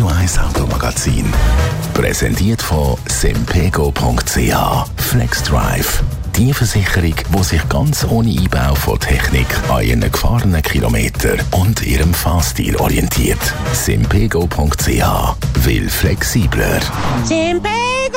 1 Automagazin. Präsentiert von simpego.ch. FlexDrive. Die Versicherung, die sich ganz ohne Einbau von Technik an ihren gefahrenen Kilometern und ihrem Fahrstil orientiert. Simpego.ch. Will flexibler. Simpego!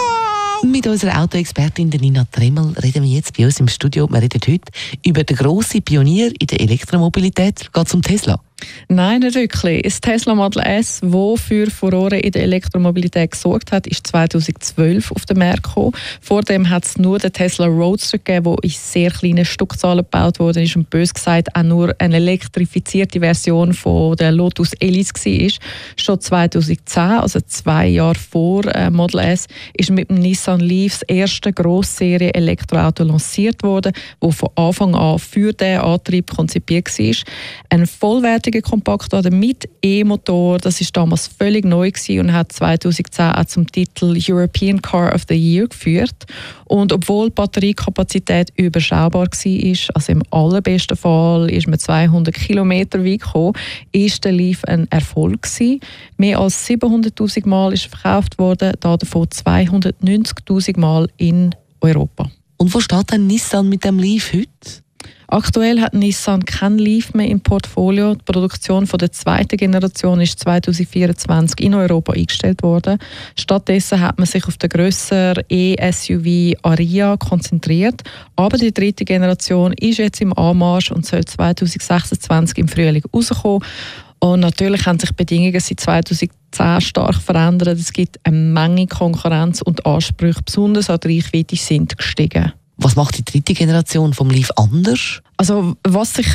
Mit unserer Autoexpertin Nina Tremmel reden wir jetzt bei uns im Studio. Wir reden heute über den grossen Pionier in der Elektromobilität. Geht es um Tesla? Nein, nicht wirklich. Das Tesla Model S, das für Furore in der Elektromobilität gesorgt hat, ist 2012 auf den Markt gekommen. Vor dem hat es nur den Tesla Roadster gegeben, der in sehr kleinen Stückzahlen gebaut wurde und bös gesagt auch nur eine elektrifizierte Version von der Lotus Elise war. Schon 2010, also 2 Jahre vor Model S, ist mit dem Nissan Leaf das erste Grossserie-Elektroauto lanciert worden, das von Anfang an für diesen Antrieb konzipiert war. Ein vollwertiger Kompaktwagen mit E-Motor, das ist damals völlig neu gewesen und hat 2010 auch zum Titel European Car of the Year geführt. Und obwohl die Batteriekapazität überschaubar war, also im allerbesten Fall ist man 200 Kilometer weit gekommen, ist der Leaf ein Erfolg gewesen. Mehr als 700'000 Mal ist verkauft worden, davon 290'000 Mal in Europa. Und wo steht denn Nissan mit dem Leaf heute? Aktuell hat Nissan kein Leaf mehr im Portfolio. Die Produktion von der zweiten Generation ist 2024 in Europa eingestellt worden. Stattdessen hat man sich auf den grösseren E-SUV Ariya konzentriert. Aber die dritte Generation ist jetzt im Anmarsch und soll 2026 im Frühling rauskommen. Und natürlich haben sich die Bedingungen seit 2010 stark verändert. Es gibt eine Menge Konkurrenz und Ansprüche, besonders an die Reichweite, sind gestiegen. Was macht die dritte Generation vom Leaf anders? Also was sich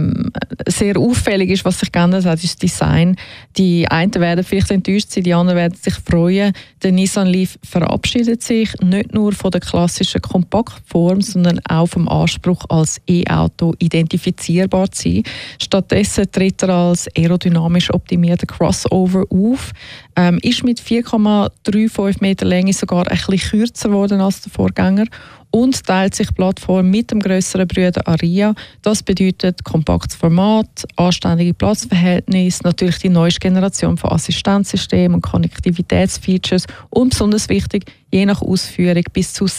sehr auffällig ist, was sich geändert hat, ist das Design. Die einen werden vielleicht enttäuscht sein, die anderen werden sich freuen. Der Nissan Leaf verabschiedet sich nicht nur von der klassischen Kompaktform, sondern auch vom Anspruch, als E-Auto identifizierbar zu sein. Stattdessen tritt er als aerodynamisch optimierter Crossover auf, ist mit 4,35 Meter Länge sogar ein bisschen kürzer geworden als der Vorgänger und teilt sich die Plattform mit dem grösseren Bruder Ariya. Das bedeutet kompaktes Format, anständige Platzverhältnisse, natürlich die neueste Generation von Assistenzsystemen und Konnektivitätsfeatures und besonders wichtig, je nach Ausführung bis zu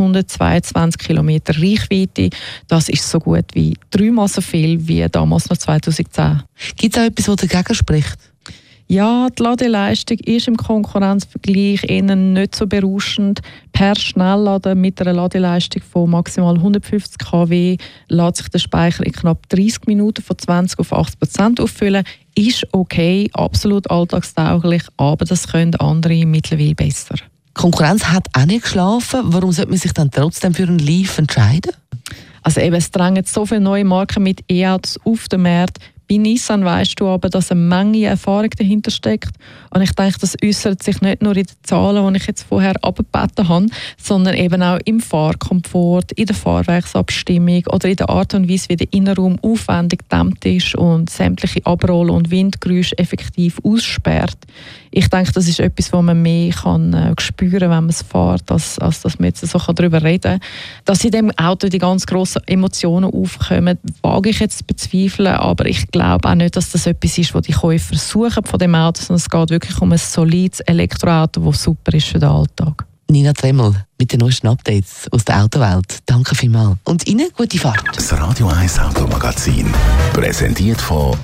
622 Kilometer Reichweite. Das ist so gut wie 3-mal so viel wie damals noch 2010. Gibt es auch etwas, das dagegen spricht? Ja, die Ladeleistung ist im Konkurrenzvergleich eher nicht so berauschend. Per Schnellladen mit einer Ladeleistung von maximal 150 kW lässt sich der Speicher in knapp 30 Minuten von 20 auf 80% auffüllen. Ist okay, absolut alltagstauglich, aber das können andere mittlerweile besser. Die Konkurrenz hat auch nicht geschlafen. Warum sollte man sich dann trotzdem für einen Leaf entscheiden? Also eben, es drängen so viele neue Marken mit E-Autos auf den Markt. Bei Nissan weisst du aber, dass eine Menge Erfahrung dahinter steckt. Und ich denke, das äußert sich nicht nur in den Zahlen, die ich jetzt vorher abgebeten habe, sondern eben auch im Fahrkomfort, in der Fahrwerksabstimmung oder in der Art und Weise, wie der Innenraum aufwendig gedämmt ist und sämtliche Abroll- und Windgeräusche effektiv aussperrt. Ich denke, das ist etwas, was man mehr kann spüren, wenn man es fährt, als dass man jetzt so darüber reden kann. Dass in dem Auto die ganz grossen Emotionen aufkommen, wage ich jetzt zu bezweifeln, aber ich glaube auch nicht, dass das etwas ist, was die Käufer suchen von dem Auto, sondern es geht wirklich um ein solides Elektroauto, das super ist für den Alltag. Nina Tremmel mit den neuesten Updates aus der Autowelt. Danke vielmals. Und Ihnen gute Fahrt. Das Radio 1 Automagazin. Präsentiert von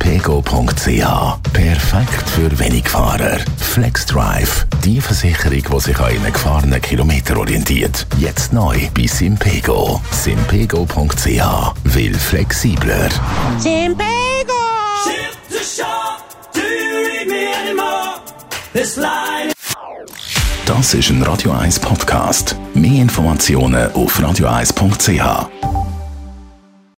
simpego.ch. Perfekt für Wenigfahrer. FlexDrive. Die Versicherung, die sich an ihren gefahrenen Kilometern orientiert. Jetzt neu bei Simpego. Simpego.ch. Will flexibler. Simpego! Ship to shore, do you read me anymore? This line. Das ist ein Radio 1 Podcast. Mehr Informationen auf radio1.ch.